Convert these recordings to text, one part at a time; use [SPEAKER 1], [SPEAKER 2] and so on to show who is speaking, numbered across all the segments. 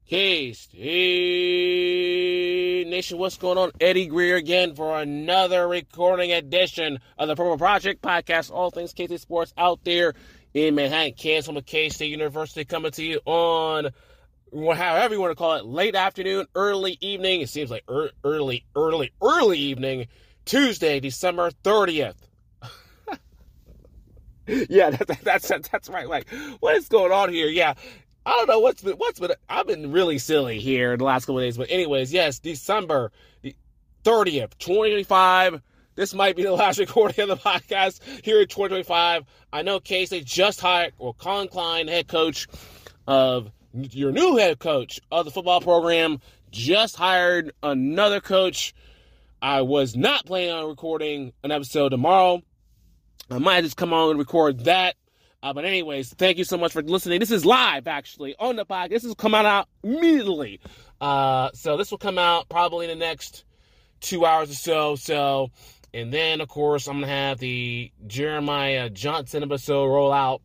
[SPEAKER 1] K-State Nation, what's going on? Eddie Greer again for another recording edition of the Purple Project Podcast, all things K-State sports out there in Manhattan, Kansas, home of K-State University, coming to you on, however you want to call it, late afternoon, early evening. It seems like early evening, Tuesday, December 30th. Yeah, that's right. Like, what is going on here? Yeah. I don't know what's been. I've been really silly here in the last couple of days, but anyways, yes, December 30th, 2025. This might be the last recording of the podcast here in 2025. I know K-State just hired, Colin Klein, head coach of your new head coach of the football program, just hired another coach. I was not planning on recording an episode tomorrow. I might just come on and record that. But anyways, thank you so much for listening. This is live, actually, on the podcast. This is coming out immediately. So this will come out probably in the next 2 hours or so. And then, of course, I'm going to have the Jeremiah Johnson episode roll out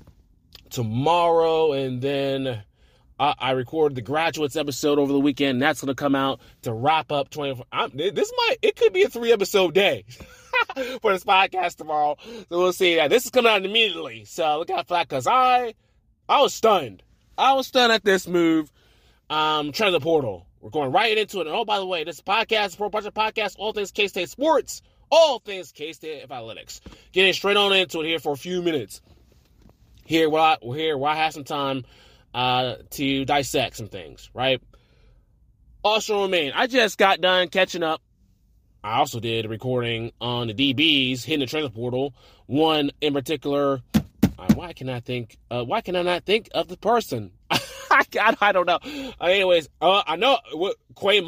[SPEAKER 1] tomorrow. And then I recorded the Graduates episode over the weekend. That's going to come out to wrap up 24. It could be a 3-episode day. For this podcast tomorrow. So we'll see that. This is coming out immediately. So look out for that, because I was stunned. I was stunned at this move. Transfer the portal. We're going right into it. And oh, by the way, this podcast, Pro Project Podcast, all things K-State sports, all things K-State athletics. Getting straight on into it here for a few minutes. Here, where I have some time to dissect some things, right? Also remain. I just got done catching up. I also did a recording on the DBs hitting the transfer portal. One in particular. Why can I not think of the person? I don't know. Anyways, I know Quay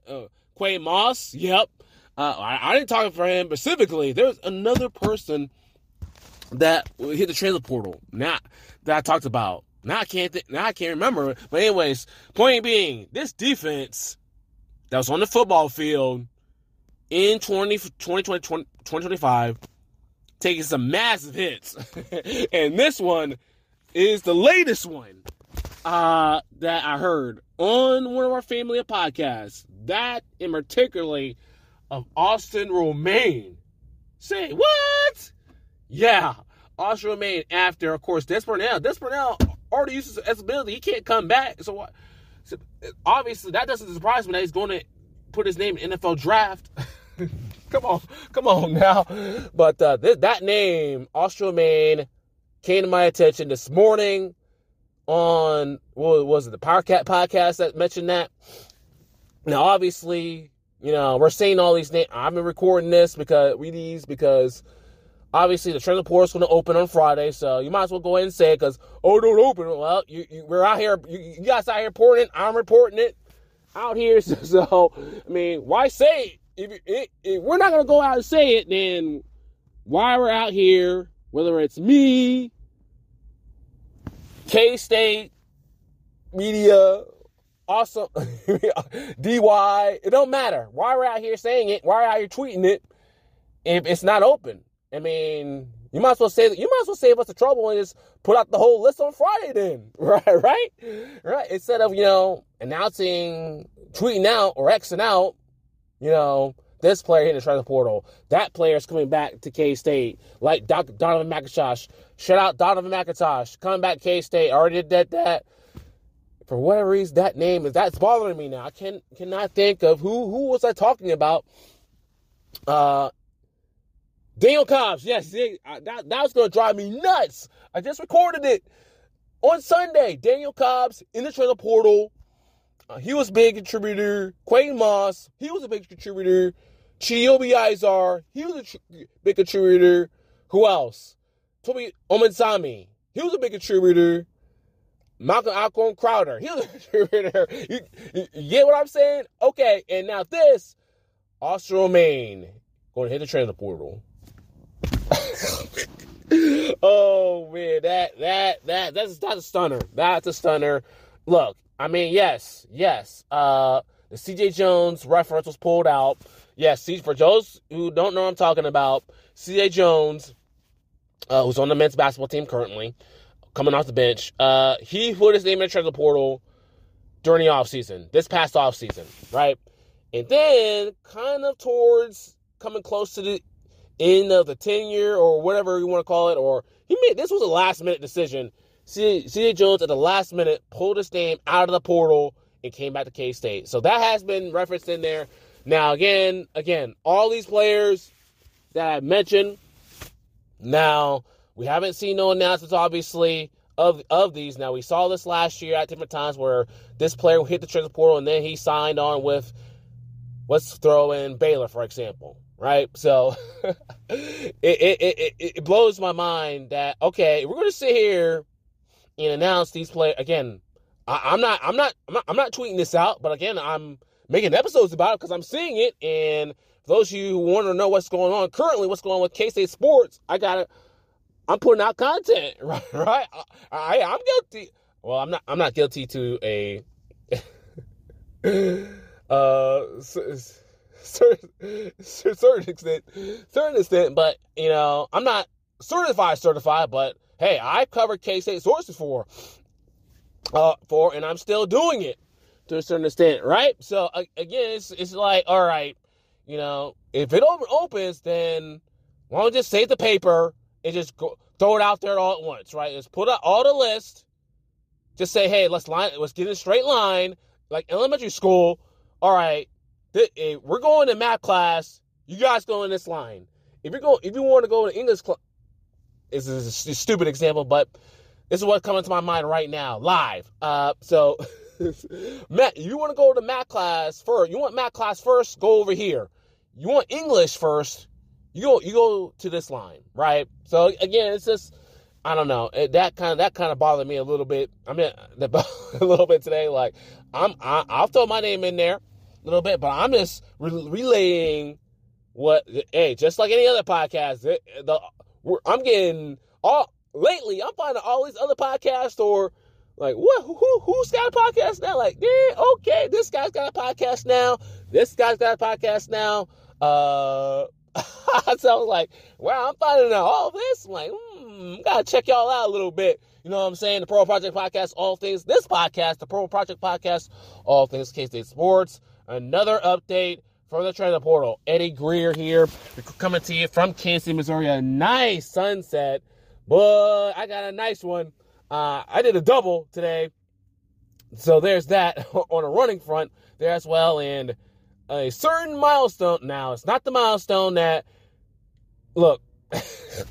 [SPEAKER 1] Moss. Yep. I didn't talk for him specifically. There's another person that hit the transfer portal. That I talked about. Now I can't remember. But anyways, point being, this defense that was on the football field in 2025, taking some massive hits. And this one is the latest one that I heard on one of our family of podcasts. That, in particularly, of Austin Romaine. Say, what? Yeah, Austin Romaine after, of course, Des Burnell. Des Burnell already uses his ability. He can't come back. So what? So, obviously, that doesn't surprise me that he's going to put his name in the NFL draft. Come on now. But that name, Austin Romaine, came to my attention this morning on, what was it, the Powercat podcast that mentioned that. Now, obviously, we're saying all these names. I've been recording this because obviously the transfer portal is going to open on Friday, so you might as well go ahead and say it because, don't open it. Well, we're out here. You guys out here reporting it. I'm reporting it out here. So I mean, why say it? If we're not going to go out and say it, then why we're out here, whether it's me, K-State, media, awesome, DY, it don't matter. Why we're out here saying it, why we're out here tweeting it, if it's not open. I mean, you might as well save us the trouble and just put out the whole list on Friday then, right? Instead of, announcing, tweeting out or Xing out, this player hitting the transfer portal. That player is coming back to K-State, like Donovan McIntosh. Shout out Donovan McIntosh, coming back to K-State. Already did that. For whatever reason, that's bothering me now. I cannot think of who was I talking about. Daniel Cobbs, yes, that was going to drive me nuts. I just recorded it on Sunday. Daniel Cobbs in the transfer portal. He was a big contributor. Quay Moss, he was a big contributor. Chiyobi Izar, he was a big contributor. Who else? Toby Omensami, he was a big contributor. Malcolm Alcorn Crowder, he was a contributor. You get what I'm saying? Okay, and now this, Austin Romaine, going to hit the transfer portal. Oh man, that's a stunner. That's a stunner. Look, I mean, yes. The C.J. Jones reference was pulled out. Yes, for those who don't know what I'm talking about, C.J. Jones, who's on the men's basketball team currently, coming off the bench, he put his name in the transfer portal during the offseason, this past offseason, right? And then kind of towards coming close to the end of the tenure or whatever you want to call it, or this was a last-minute decision. C.J. Jones at the last minute pulled his name out of the portal and came back to K-State. So that has been referenced in there. Now, again, all these players that I mentioned, now, we haven't seen no announcements, obviously, of these. Now, we saw this last year at different times where this player hit the transfer portal and then he signed on with, let's throw in Baylor, for example, right? So it blows my mind that, okay, we're going to sit here and announce these players. Again, I'm not tweeting this out, but again, I'm making episodes about it because I'm seeing it. And for those of you who want to know what's going on currently, what's going on with K-State sports, I'm putting out content, right? I'm guilty. Well, I'm not guilty to a certain extent, but I'm not certified, but hey, I've covered K-State sources for, and I'm still doing it to a certain extent, right? So again, it's like, all right, if it opens, then why don't we just save the paper and just throw it out there all at once, right? Let's put out all the list. Just say, hey, let's get in a straight line, like elementary school. All right, we're going to math class. You guys go in this line. If you want to go to English class, this is a stupid example, but this is what's coming to my mind right now, live. So, Matt, you want to go to math class first? You want math class first? Go over here. You want English first? You go to this line, right? So again, it's just, I don't know. That kind of bothered me a little bit. I mean, a little bit today. Like I'll throw my name in there a little bit, but I'm just relaying hey, just like any other podcast. I'm getting lately. I'm finding all these other podcasts or like who's got a podcast now? Like yeah, okay, this guy's got a podcast now. This guy's got a podcast now. So I was like, wow, I'm finding out all this. I'm like, gotta check y'all out a little bit. You know what I'm saying? The Pro Project Podcast, all things. This podcast, the Pro Project Podcast, all things K-State Sports. Another update from the transfer portal. Eddie Greer here, coming to you from Kansas City, Missouri. A nice sunset, but I got a nice one. I did a double today, so there's that on a running front there as well, and a certain milestone. Now, it's not the milestone that, look, I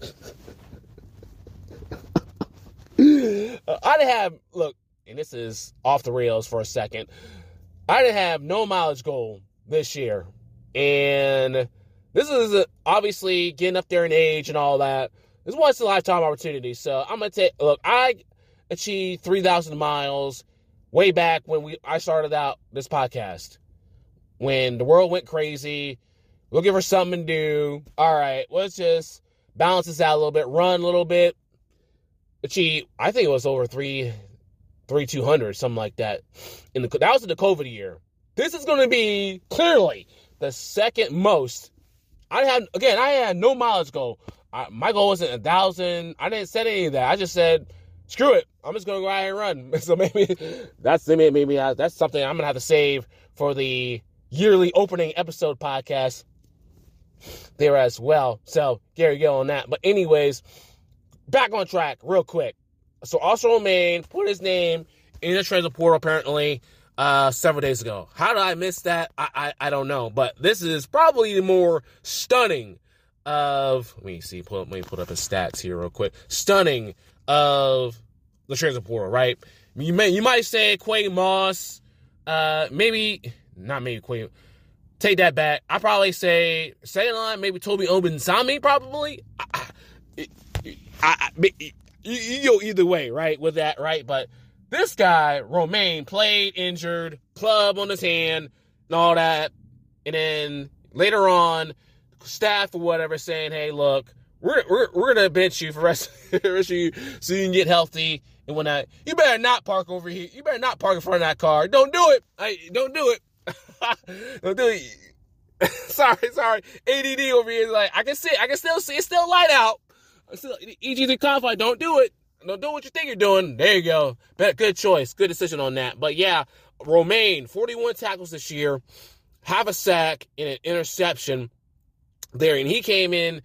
[SPEAKER 1] didn't have, look, and this is off the rails for a second. I didn't have no mileage goal this year. And this is obviously getting up there in age and all that. This is once in a lifetime opportunity. So I'm going to look, I achieved 3,000 miles way back when I started out this podcast. When the world went crazy, looking for something to do. All right, let's just balance this out a little bit, run a little bit. Achieve, I think it was over 3,200, something like that. That was in the COVID year. This is going to be clearly the second most. I had no mileage goal. My goal wasn't 1,000. I didn't set any of that. I just said, screw it. I'm just going to go out and run. So maybe that's something I'm going to have to save for the yearly opening episode podcast there as well. So, Gary, go on that. But anyways, back on track real quick. So, Austin Romaine put his name in the transfer portal apparently several days ago. How did I miss that? I don't know. But this is probably the more stunning of, let me put up his stats here real quick. Stunning of the transfer portal, right? You might say Quay Moss, take that back. I probably say second line, maybe Toby Ogunsanmi, probably. You go either way, right, with that, right? But this guy, Romaine, played injured, club on his hand, and all that. And then later on, staff or whatever saying, hey, look, we're going to bench you for the rest of you so you can get healthy and whatnot. You better not park over here. You better not park in front of that car. Don't do it. Don't do it. Don't do it. Sorry. ADD over here is like, I can still see it's still light out. EG3 Conflict, don't do it. Don't do what you think you're doing. There you go. Good choice. Good decision on that. But yeah, Romaine, 41 tackles this year, half a sack and an interception there. And he came in,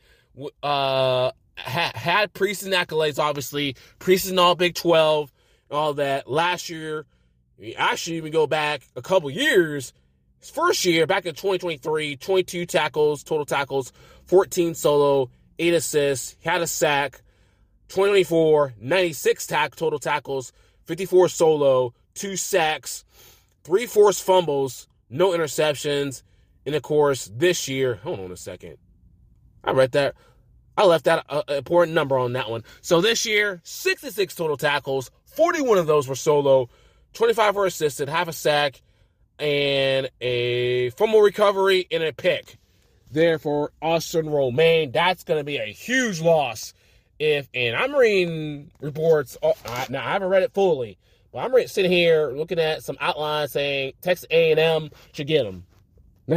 [SPEAKER 1] had preseason accolades, obviously, preseason all Big 12, all that. Last year, actually even go back a couple years, his first year, back in 2023, 22 tackles, total tackles, 14 solo, 8 assists, had a sack. 2024, 96 total tackles, 54 solo, 2 sacks, 3 forced fumbles, no interceptions. And, of course, this year, hold on a second. I read that. I left that important number on that one. So this year, 66 total tackles, 41 of those were solo, 25 were assisted, half a sack, and a fumble recovery and a pick. There for Austin Romaine. That's going to be a huge loss. And I'm reading reports, now I haven't read it fully, but I'm sitting here looking at some outlines saying Texas A&M should get him. Now,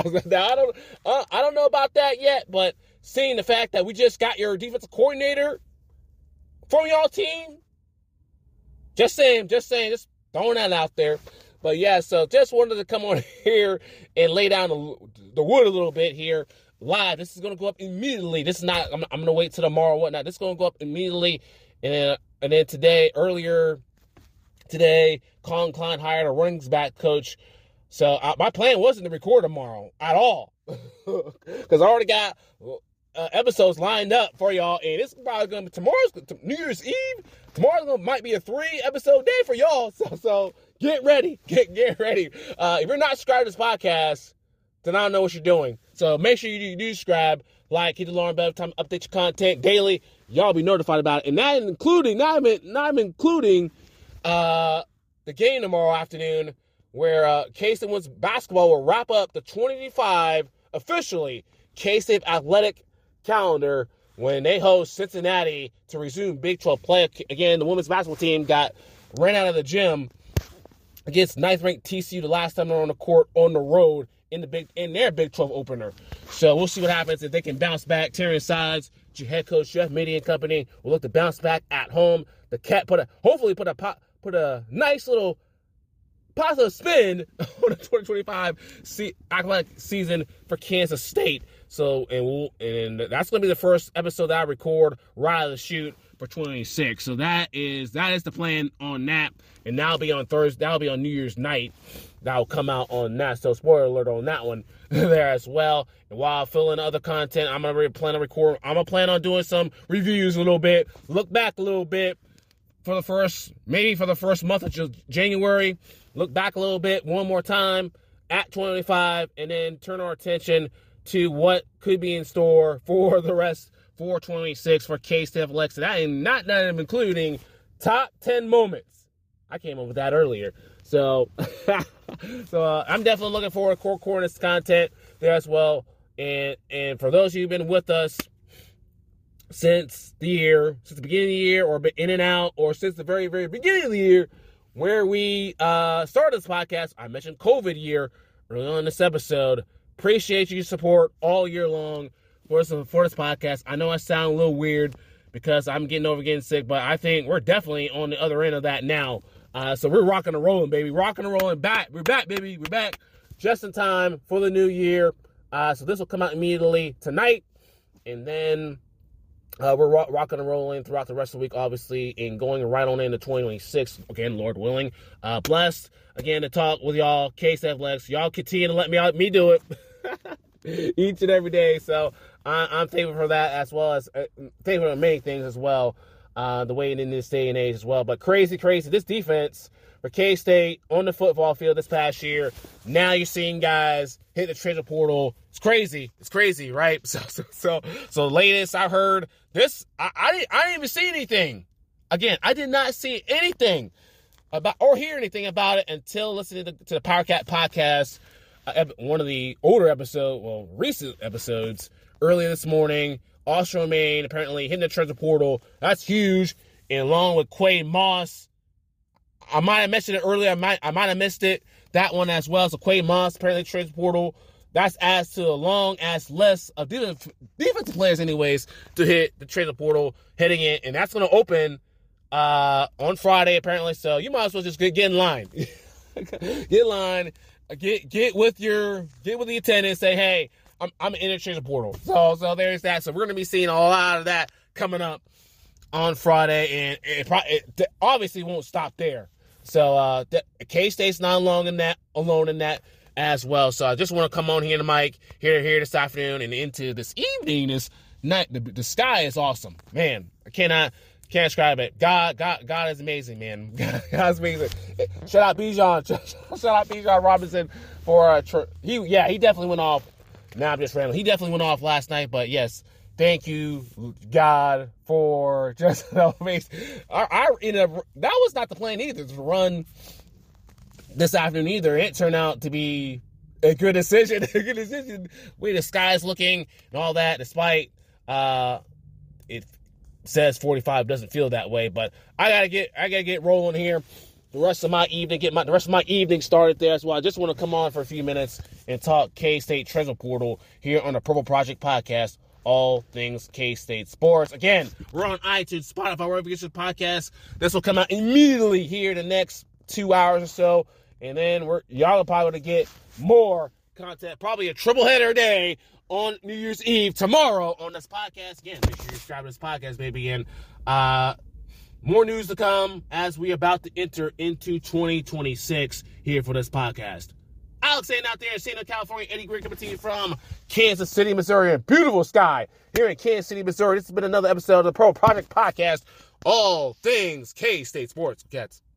[SPEAKER 1] I don't know about that yet, but seeing the fact that we just got your defensive coordinator from y'all team, just saying, just throwing that out there. But yeah, so just wanted to come on here and lay down the wood a little bit here. Live. This is going to go up immediately. This is not, I'm going to wait till tomorrow or whatnot. This is going to go up immediately. And then earlier today, Colin Klein hired a running back coach. So my plan wasn't to record tomorrow at all. Because I already got episodes lined up for y'all. And it's probably going to be tomorrow's New Year's Eve. Tomorrow might be a 3-episode day for y'all. So get ready. Get ready. If you're not subscribed to this podcast, then I don't know what you're doing. So make sure you do subscribe, like, hit the alarm bell, time to update your content daily. Y'all be notified about it. And that including, not even including the game tomorrow afternoon where K-State women's basketball will wrap up the 2025 officially K-State athletic calendar when they host Cincinnati to resume Big 12 play. Again, the women's basketball team ran out of the gym against 9th-ranked TCU the last time they were on the court on the road in their Big 12 opener. So we'll see what happens if they can bounce back. Terry Sides, head coach Jeff Media and Company will look to bounce back at home. The Cat hopefully put a nice little positive spin on the 2025 athletic season for Kansas State. So and that's going to be the first episode that I record right out of the chute for 2026. So that is the plan on that, and that'll be on Thursday. That'll be on New Year's night. That'll come out on that. So spoiler alert on that one there as well. And while filling other content, I'm gonna plan on doing some reviews a little bit, look back a little bit for the first month of January. Look back a little bit one more time at 2025, and then turn our attention to what could be in store for the rest for 2026 for K-State Athletics. And I am not even including top 10 moments. I came up with that earlier. So, I'm definitely looking forward to Core Corners content there as well. And for those of you who've been with us since the beginning of the year, or been in and out, or since the very, very beginning of the year, where we started this podcast, I mentioned COVID year early on in this episode. Appreciate your support all year long for this podcast. I know I sound a little weird because I'm getting sick, but I think we're definitely on the other end of that now. So we're rocking and rolling, baby. Rocking and rolling back. We're back, baby. We're back just in time for the new year. So this will come out immediately tonight. And then we're rocking and rolling throughout the rest of the week, obviously, and going right on into 2026. Again, Lord willing. Blessed, again, to talk with y'all, K-State Athletics. Y'all continue to let me do it each and every day. So I'm thankful for that, as well as thankful for many things as well. The way in this day and age as well. But crazy. This defense for K-State on the football field this past year. Now you're seeing guys hit the transfer portal. It's crazy, right? So latest I heard this, I didn't even see anything. Again, I did not see anything about or hear anything about it until listening to the PowerCat podcast, one of the recent episodes earlier this morning. Austin Romaine apparently hitting the transfer portal. That's huge. And along with Quay Moss, I might have mentioned it earlier. I might have missed it. That one as well. So Quay Moss apparently transfer portal. That's adds to a long ass list of defensive players, anyways, to hit the transfer portal heading in, and that's going to open on Friday apparently. So you might as well just get in line. Get in line. Get with the attendant. Say, hey, I'm in the transfer portal. So there's that. So we're gonna be seeing a lot of that coming up on Friday, and it obviously won't stop there. So K-State's not alone in that as well. So I just want to come on here to Mike here this afternoon and into this evening, this night. The sky is awesome, man. I can't describe it. God is amazing, man. God's amazing. Shout out Bijan. Shout out Bijan Robinson for he definitely went off. Now I'm just rambling. He definitely went off last night, but yes, thank you, God, for just amazing. That was not the plan either to run this afternoon either. It turned out to be a good decision. Where the sky's looking and all that, despite it says 45, doesn't feel that way. But I gotta get rolling here. The rest of my evening started there. So I just want to come on for a few minutes and talk K-State Transfer Portal here on the Purple Project Podcast. All things K-State sports. Again, we're on iTunes, Spotify, wherever you get your podcast. This will come out immediately here in the next 2 hours or so. And then y'all are probably going to get more content, probably a triple header day on New Year's Eve tomorrow on this podcast. Again, make sure you subscribe to this podcast, baby. And more news to come as we about to enter into 2026 here for this podcast. Alex Aiden out there in San Diego, California. Eddie Green coming to you from Kansas City, Missouri. And beautiful sky here in Kansas City, Missouri. This has been another episode of the Pro Project Podcast. All things K-State sports. Cats.